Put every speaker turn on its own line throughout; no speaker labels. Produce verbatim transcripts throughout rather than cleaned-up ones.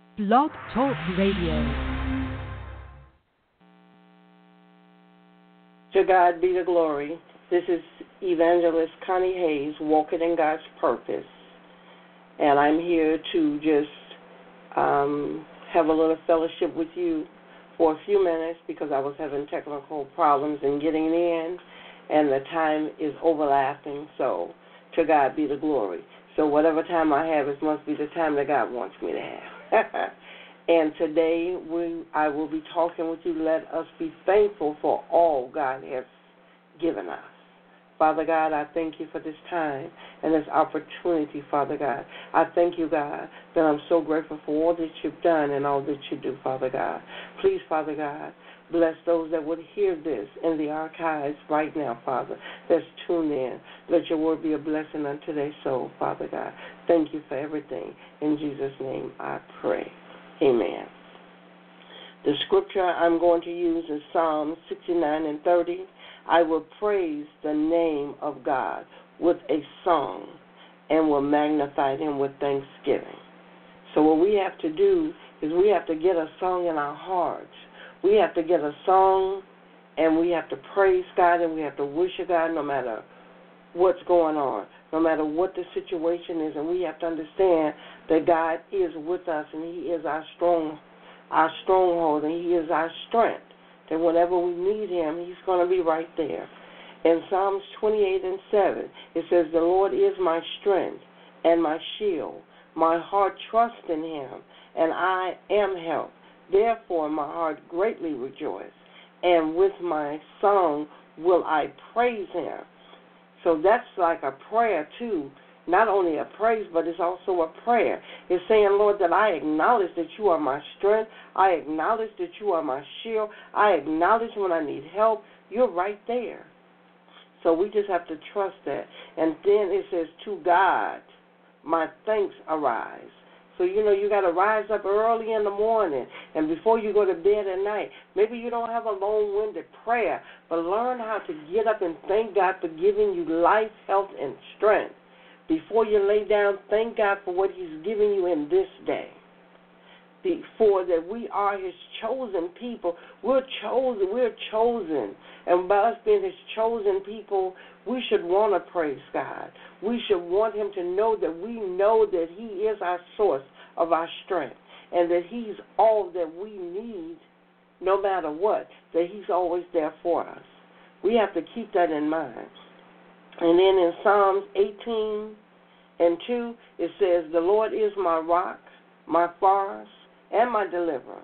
Blog Talk Radio.
To God be the glory. This is Evangelist Connie Hayes, walking in God's purpose. And I'm here to just um, have a little fellowship with you for a few minutes because I was having technical problems in getting in, and the time is overlapping. So to God be the glory. So whatever time I have, it must be the time that God wants me to have. And today we, I will be talking with you. Let us be thankful for all God has given us. Father God, I thank you for this time and this opportunity, Father God. I thank you, God, that I'm so grateful for all that you've done and all that you do, Father God. Please, Father God, bless those that would hear this in the archives right now, Father, that's tuned in. Let your word be a blessing unto their soul, Father God. Thank you for everything. In Jesus' name I pray. Amen. The scripture I'm going to use is Psalm sixty-nine and thirty. I will praise the name of God with a song and will magnify him with thanksgiving. So what we have to do is we have to get a song in our hearts. We have to get a song and we have to praise God and we have to worship God no matter what's going on, no matter what the situation is. And we have to understand that God is with us and he is our strong, our stronghold, and he is our strength. That whenever we need him, he's going to be right there. In Psalms twenty-eight and seven, it says, the Lord is my strength and my shield. My heart trusts in him, and I am helped. Therefore my heart greatly rejoices, and with my song will I praise him. So that's like a prayer, too. Not only a praise, but it's also a prayer. It's saying, Lord, that I acknowledge that you are my strength. I acknowledge that you are my shield. I acknowledge when I need help. You're right there. So we just have to trust that. And then it says, to God, my thanks arise. So, you know, you got to rise up early in the morning and before you go to bed at night. Maybe you don't have a long-winded prayer, but learn how to get up and thank God for giving you life, health, and strength. Before you lay down, thank God for what he's giving you in this day. Before that we are his chosen people. We're chosen. We're chosen. And by us being his chosen people, we should want to praise God. We should want him to know that we know that he is our source of our strength and that he's all that we need no matter what, that he's always there for us. We have to keep that in mind. And then in Psalms eighteen and two, it says, the Lord is my rock, my forest, and my deliverer,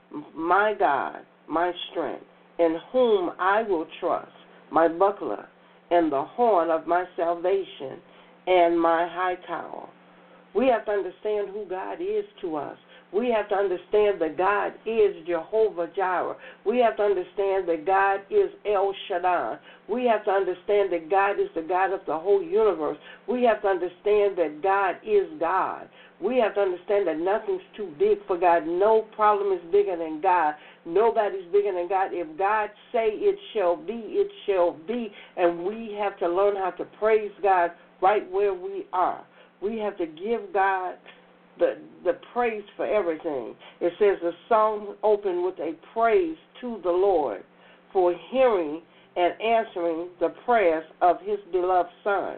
my God, my strength, in whom I will trust, my buckler, and the horn of my salvation, and my high tower. We have to understand who God is to us. We have to understand that God is Jehovah Jireh. We have to understand that God is El Shaddai. We have to understand that God is the God of the whole universe. We have to understand that God is God. We have to understand that nothing's too big for God. No problem is bigger than God. Nobody's bigger than God. If God say it shall be, it shall be. And we have to learn how to praise God right where we are. We have to give God the the praise for everything. It says the song opened with a praise to the Lord for hearing and answering the prayers of his beloved Son.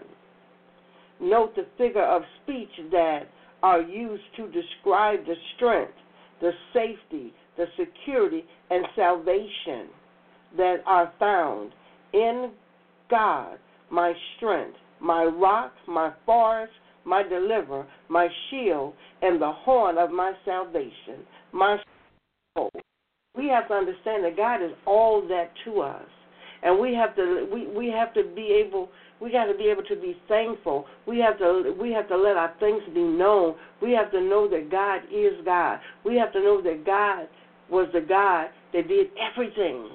Note the figure of speech that are used to describe the strength, the safety, the security, and salvation that are found in God, my strength, my rock, my forest, my deliverer, my shield, and the horn of my salvation, my soul. We have to understand that God is all that to us. And we have to we, we have to be able we got to be able to be thankful. We have to we have to let our things be known. We have to know that God is God. We have to know that God was the God that did everything.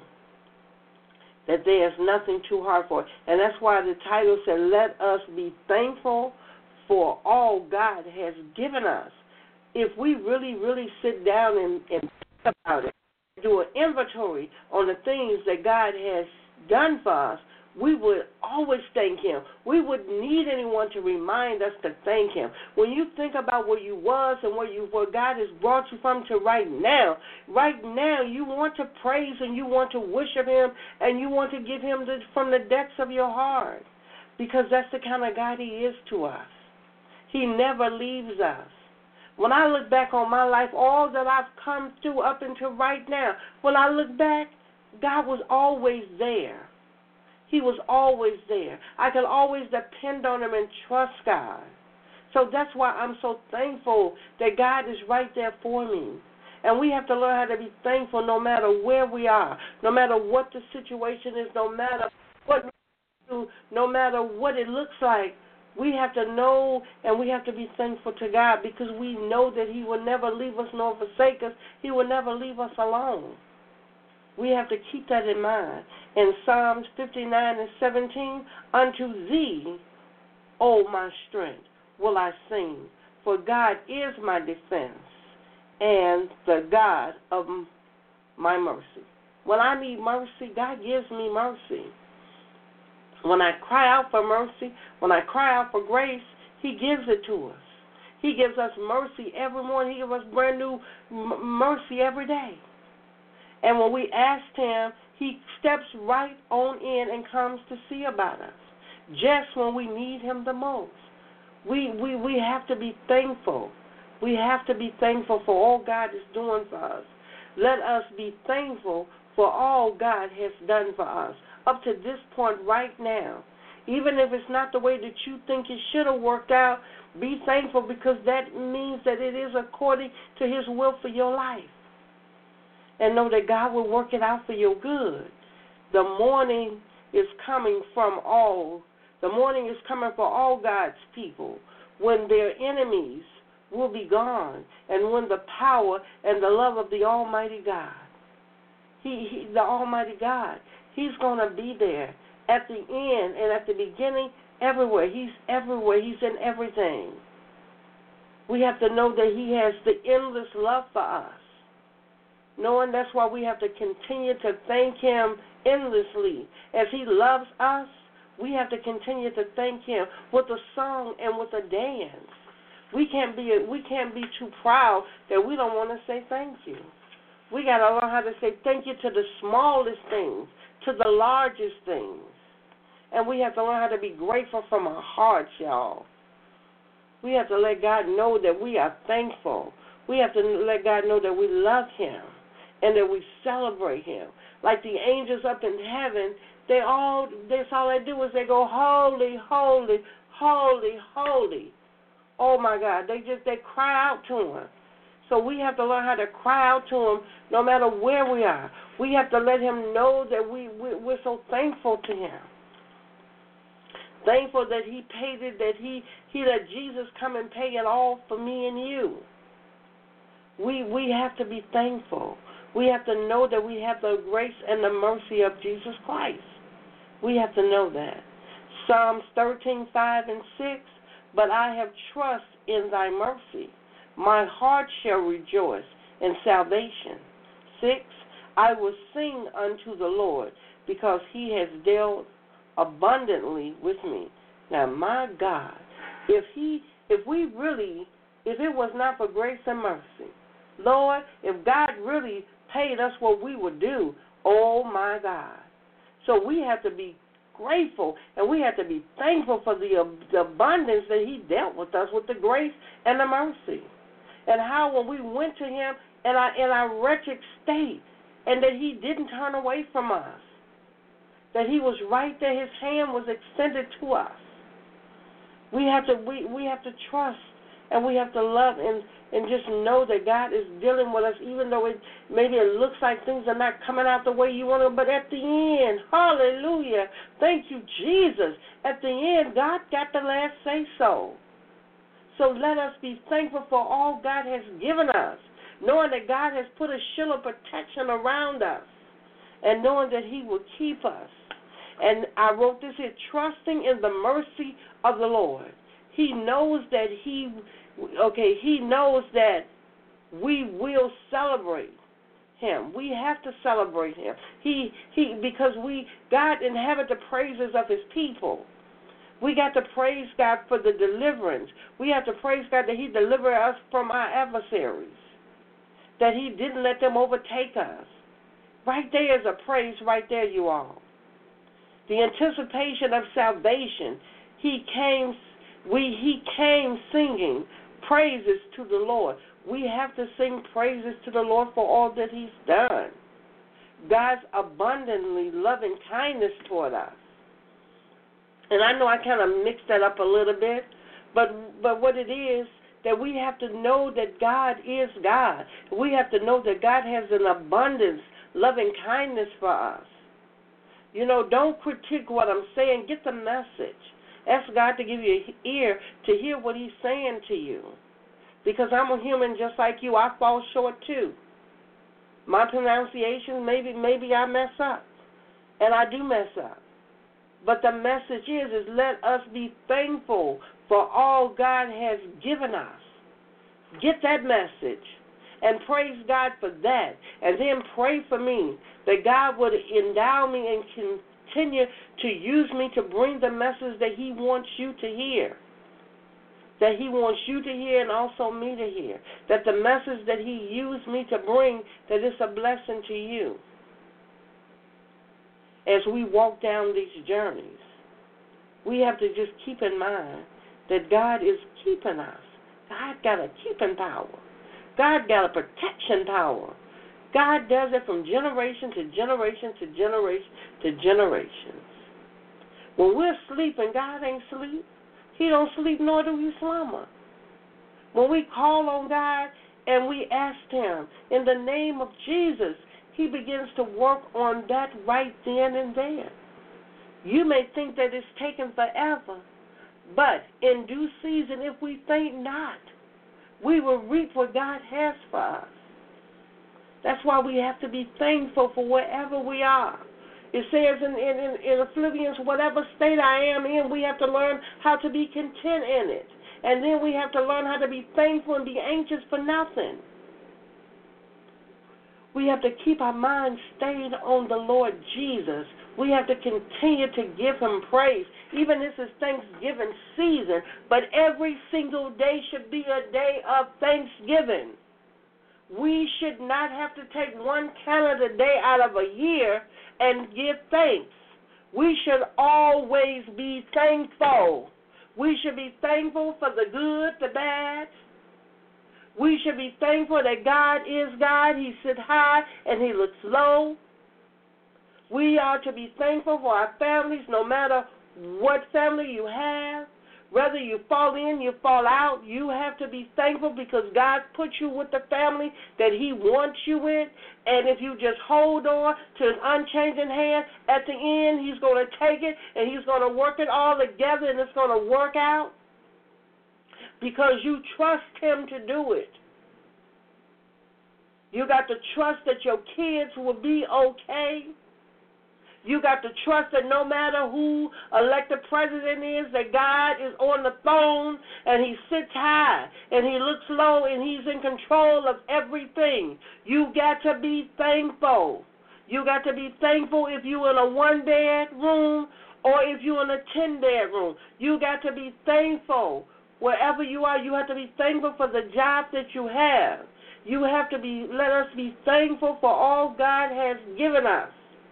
That there is nothing too hard for. And that's why the title said, let us be thankful for all God has given us. If we really, really sit down and, and think about it, do an inventory on the things that God has done for us, we would always thank him. We wouldn't need anyone to remind us to thank him. When you think about where you was and where you where God has brought you from to right now, right now you want to praise and you want to worship him and you want to give him the, from the depths of your heart, because that's the kind of God he is to us. He never leaves us. When I look back on my life, all that I've come through up until right now, when I look back, God was always there. He was always there. I could always depend on him and trust God. So that's why I'm so thankful that God is right there for me. And we have to learn how to be thankful no matter where we are, no matter what the situation is, no matter what we do, no matter what it looks like. We have to know and we have to be thankful to God, because we know that he will never leave us nor forsake us. He will never leave us alone. We have to keep that in mind. In Psalms fifty-nine and seventeen, unto thee, O my strength, will I sing, for God is my defense and the God of my mercy. When I need mercy, God gives me mercy. When I cry out for mercy, when I cry out for grace, he gives it to us. He gives us mercy every morning. He gives us brand new m- mercy every day. And when we ask him, he steps right on in and comes to see about us, just when we need him the most. We, we, we have to be thankful. We have to be thankful for all God is doing for us. Let us be thankful for all God has done for us up to this point right now. Even if it's not the way that you think it should have worked out, be thankful, because that means that it is according to his will for your life. And know that God will work it out for your good. The morning is coming from all, the morning is coming for all God's people, when their enemies will be gone, and when the power and the love of the Almighty God, he, he the Almighty God, he's going to be there at the end and at the beginning, everywhere. He's everywhere. He's in everything. We have to know that he has the endless love for us. Knowing that's why we have to continue to thank him endlessly. As he loves us, we have to continue to thank him with a song and with a dance. We can't be we can't be too proud that we don't want to say thank you. We got to learn how to say thank you to the smallest things, to the largest things. And we have to learn how to be grateful from our hearts, y'all. We have to let God know that we are thankful. We have to let God know that we love him and that we celebrate him. Like the angels up in heaven, they all, that's all they do is they go, holy, holy, holy, holy. Oh, my God, they just, they cry out to him. So we have to learn how to cry out to him no matter where we are. We have to let him know that we, we, we're so thankful to him. Thankful that he paid it, that he, he let Jesus come and pay it all for me and you. We, we have to be thankful. We have to know that we have the grace and the mercy of Jesus Christ. We have to know that. Psalms thirteen, five and six, but I have trust in thy mercy. My heart shall rejoice in salvation. Six, I will sing unto the Lord, because he has dealt abundantly with me. Now, my God, if he, if we really, if it was not for grace and mercy, Lord, if God really paid us what we would do, oh, my God. So we have to be grateful, and we have to be thankful for the, uh, the abundance that he dealt with us with the grace and the mercy. And how when we went to him in our, in our wretched state, and that he didn't turn away from us, that he was right there, his hand was extended to us. We have to we, we have to trust, and we have to love, and, and just know that God is dealing with us, even though it maybe it looks like things are not coming out the way you want to, but at the end, hallelujah, thank you, Jesus. At the end, God got the last say so. So let us be thankful for all God has given us, knowing that God has put a shield of protection around us, and knowing that he will keep us. And I wrote this here, trusting in the mercy of the Lord. He knows that he, okay, he knows that we will celebrate. him. We have to celebrate him. He he because we God inhabit the praises of his people. We got to praise God for the deliverance. We have to praise God that he delivered us from our adversaries, that he didn't let them overtake us. Right there is a praise right there, you all. The anticipation of salvation. He came we he came singing praises to the Lord. We have to sing praises to the Lord for all that he's done. God's abundantly loving kindness toward us. And I know I kind of mixed that up a little bit, but but what it is, that we have to know that God is God. We have to know that God has an abundance, loving kindness for us. You know, don't critique what I'm saying. Get the message. Ask God to give you an ear to hear what he's saying to you. Because I'm a human just like you. I fall short too. My pronunciation, maybe maybe I mess up. And I do mess up. But the message is, is let us be thankful for all God has given us. Get that message and praise God for that. And then pray for me that God would endow me and continue to use me to bring the message that he wants you to hear. That he wants you to hear and also me to hear. That the message that he used me to bring, that it's a blessing to you. As we walk down these journeys, we have to just keep in mind that God is keeping us. God got a keeping power. God got a protection power. God does it from generation to generation to generation to generations. When we're sleeping, God ain't sleep. He don't sleep, nor do he slumber. When we call on God and we ask him in the name of Jesus, he begins to work on that right then and there. You may think that it's taken forever, but in due season, if we faint not, we will reap what God has for us. That's why we have to be thankful for wherever we are. It says in, in, in Philippians, whatever state I am in, we have to learn how to be content in it. And then we have to learn how to be thankful and be anxious for nothing. We have to keep our minds stayed on the Lord Jesus. We have to continue to give him praise. Even this is Thanksgiving season, but every single day should be a day of thanksgiving. We should not have to take one calendar day out of a year and give thanks. We should always be thankful. We should be thankful for the good, the bad. We should be thankful that God is God. He sits high and he looks low. We are to be thankful for our families, no matter what family you have. Whether you fall in, you fall out, you have to be thankful because God put you with the family that he wants you with. And if you just hold on to his unchanging hand, at the end he's going to take it and he's going to work it all together and it's going to work out because you trust him to do it. You got to trust that your kids will be okay. You got to trust that no matter who elected president is, that God is on the throne and he sits high and he looks low and he's in control of everything. You got to be thankful. You got to be thankful if you're in a one-bedroom or if you're in a ten-bedroom. You got to be thankful. Wherever you are, you have to be thankful for the job that you have. You have to be, let us be thankful for all God has given us.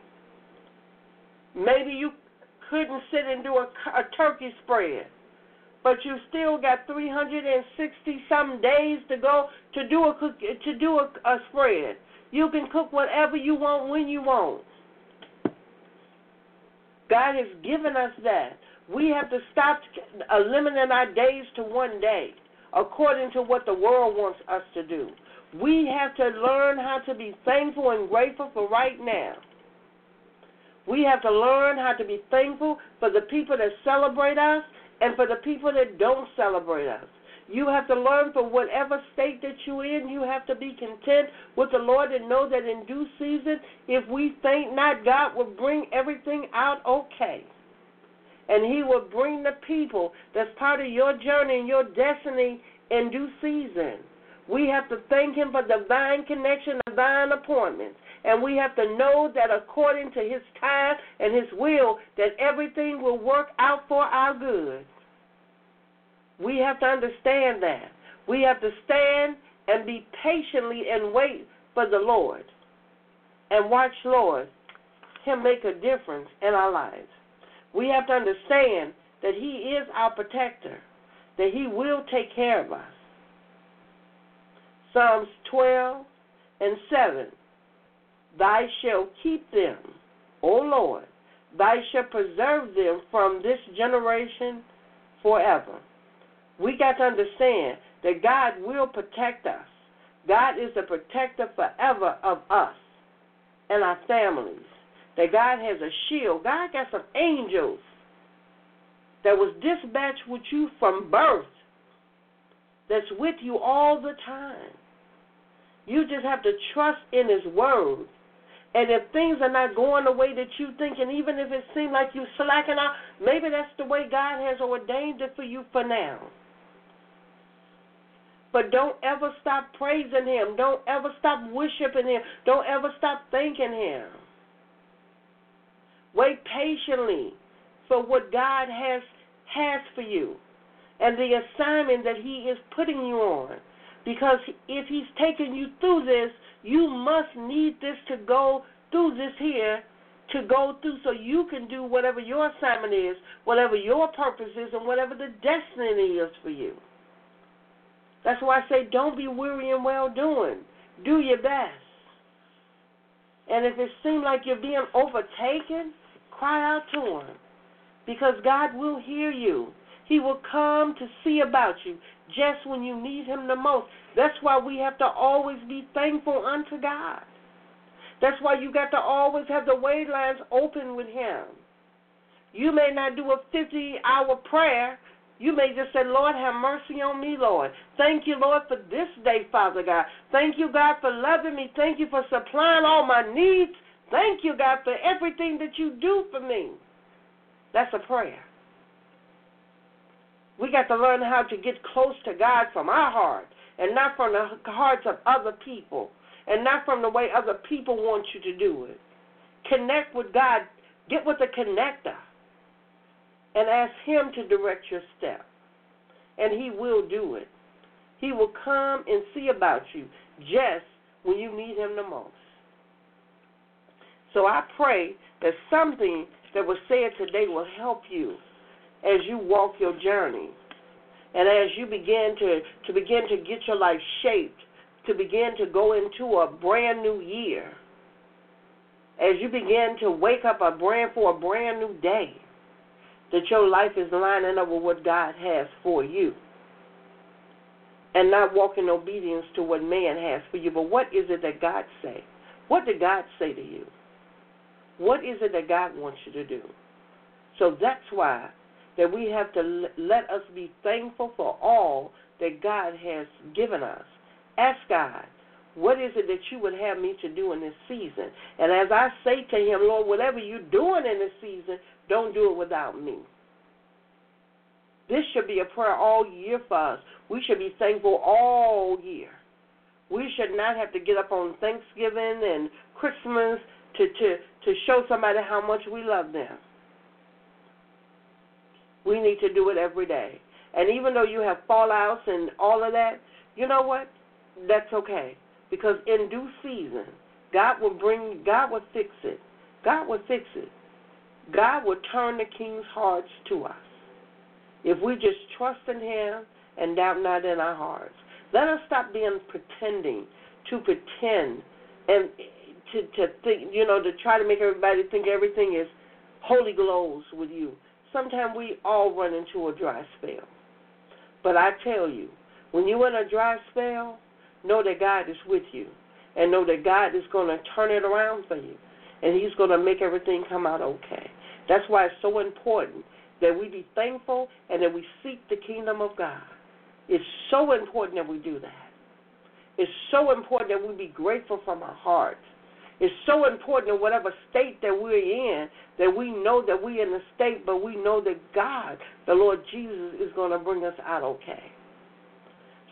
Maybe you couldn't sit and do a, a turkey spread, but you still got three hundred sixty some days to go to do a cook, to do a, a spread. You can cook whatever you want when you want. God has given us that. We have to stop limiting our days to one day according to what the world wants us to do. We have to learn how to be thankful and grateful for right now. We have to learn how to be thankful for the people that celebrate us and for the people that don't celebrate us. You have to learn for whatever state that you're in, you have to be content with the Lord and know that in due season, if we faint not, God will bring everything out okay. And he will bring the people that's part of your journey and your destiny in due season. We have to thank him for divine connection, divine appointments. And we have to know that according to his time and his will, that everything will work out for our good. We have to understand that. We have to stand and be patiently and wait for the Lord. And watch, Lord, him make a difference in our lives. We have to understand that he is our protector, that he will take care of us. Psalms twelve and seven. Thou shalt keep them, O Lord. Thou shalt preserve them from this generation forever. We got to understand that God will protect us. God is the protector forever of us and our families. That God has a shield. God got some angels that was dispatched with you from birth, that's with you all the time. You just have to trust in his word. And if things are not going the way that you think, and even if it seems like you're slacking out, maybe that's the way God has ordained it for you for now. But don't ever stop praising him. Don't ever stop worshiping him. Don't ever stop thanking him. Wait patiently for what God has, has for you and the assignment that he is putting you on. Because if he's taking you through this, you must need this to go through this here, to go through so you can do whatever your assignment is, whatever your purpose is, and whatever the destiny is for you. That's why I say don't be weary in well-doing. Do your best. And if it seems like you're being overtaken, cry out to him, because God will hear you. He will come to see about you just when you need him the most. That's why we have to always be thankful unto God. That's why you got to always have the wait lines open with him. You may not do a fifty-hour prayer. You may just say, Lord, have mercy on me, Lord. Thank you, Lord, for this day, Father God. Thank you, God, for loving me. Thank you for supplying all my needs. Thank you, God, for everything that you do for me. That's a prayer. We got to learn how to get close to God from our heart and not from the hearts of other people and not from the way other people want you to do it. Connect with God. Get with the connector and ask him to direct your step, and he will do it. He will come and see about you just when you need him the most. So I pray that something that was said today will help you as you walk your journey, and as you begin to, to begin to get your life shaped, to begin to go into a brand new year, as you begin to wake up a brand for a brand new day, that your life is lining up with what God has for you, and not walk in obedience to what man has for you. But what is it that God say? What did God say to you? What is it that God wants you to do? So that's why that we have to let us be thankful for all that God has given us. Ask God, what is it that you would have me to do in this season? And as I say to him, Lord, whatever you're doing in this season, don't do it without me. This should be a prayer all year for us. We should be thankful all year. We should not have to get up on Thanksgiving and Christmas to, to, to show somebody how much we love them. We need to do it every day. And even though you have fallouts and all of that, you know what? That's okay. Because in due season, God will bring, God will fix it. God will fix it. God will turn the king's hearts to us if we just trust in him and doubt not in our hearts. Let us stop being pretending to pretend and to, to think, you know, to try to make everybody think everything is holy glows with you. Sometimes we all run into a dry spell. But I tell you, when you're in a dry spell, know that God is with you and know that God is going to turn it around for you and he's going to make everything come out okay. That's why it's so important that we be thankful and that we seek the kingdom of God. It's so important that we do that. It's so important that we be grateful from our hearts. It's so important in whatever state that we're in, that we know that we're in a state, but we know that God, the Lord Jesus, is going to bring us out okay.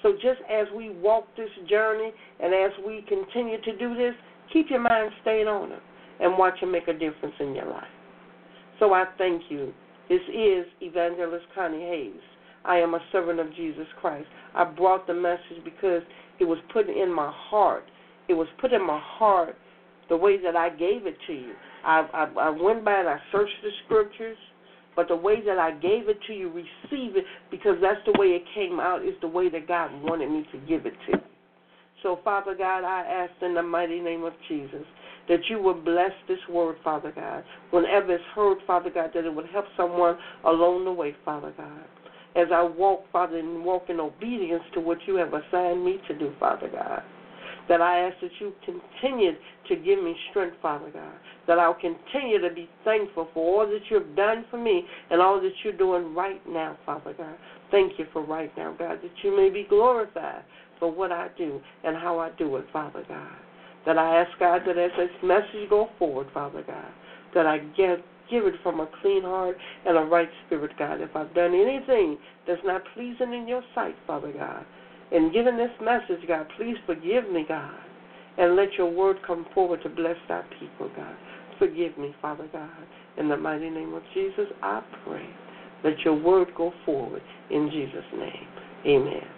So just as we walk this journey and as we continue to do this, keep your mind stayed on Him and watch Him make a difference in your life. So I thank you. This is Evangelist Connie Hayes. I am a servant of Jesus Christ. I brought the message because it was put in my heart. It was put in my heart the way that I gave it to you. I, I, I went by and I searched the scriptures, but the way that I gave it to you, receive it, because that's the way it came out, is the way that God wanted me to give it to you. So, Father God, I ask in the mighty name of Jesus that you would bless this word, Father God. Whenever it's heard, Father God, that it would help someone along the way, Father God. As I walk, Father, and walk in obedience to what you have assigned me to do, Father God. That I ask that you continue to give me strength, Father God. That I'll continue to be thankful for all that you have done for me and all that you're doing right now, Father God. Thank you for right now, God, that you may be glorified for what I do and how I do it, Father God. That I ask, God, that as this message go forward, Father God, that I get give it from a clean heart and a right spirit, God. If I've done anything that's not pleasing in your sight, Father God, in giving this message, God, please forgive me, God, and let your word come forward to bless thy people, God. Forgive me, Father God. In the mighty name of Jesus, I pray. Let your word go forward in Jesus' name. Amen.